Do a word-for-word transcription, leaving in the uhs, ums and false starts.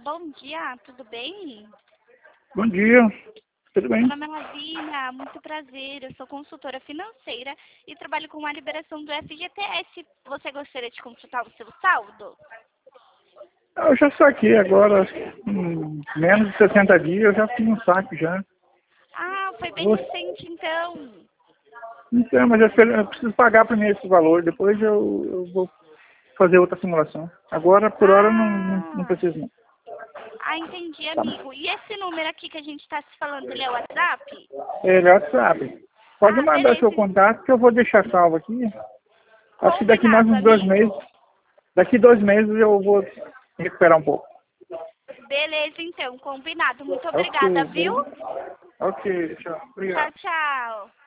Bom dia, tudo bem? Bom dia, tudo bem? Meu nome é Lavínia, muito prazer. Eu sou consultora financeira e trabalho com a liberação do F G T S. Você gostaria de consultar o seu saldo? Eu já saquei agora, em menos de sessenta dias, eu já fiz um saque já. Ah, foi bem Nossa. recente então. Então, mas eu espero- eu preciso pagar primeiro esse valor, depois eu, eu vou fazer outra simulação. Agora, por hora, não, não, não Ah, preciso não. ah, entendi, Tá. amigo. E esse número aqui que a gente está se falando, ele é o WhatsApp? Ele é WhatsApp. Pode Ah, mandar seu beleza. contato que eu vou deixar salvo aqui. Acho que daqui mais Combinado, uns dois meses, amigo. daqui dois meses eu vou recuperar um pouco. Beleza, então, combinado. Muito Ok, obrigada, viu? beleza? Ok, tchau. Tchau, Obrigado. tchau.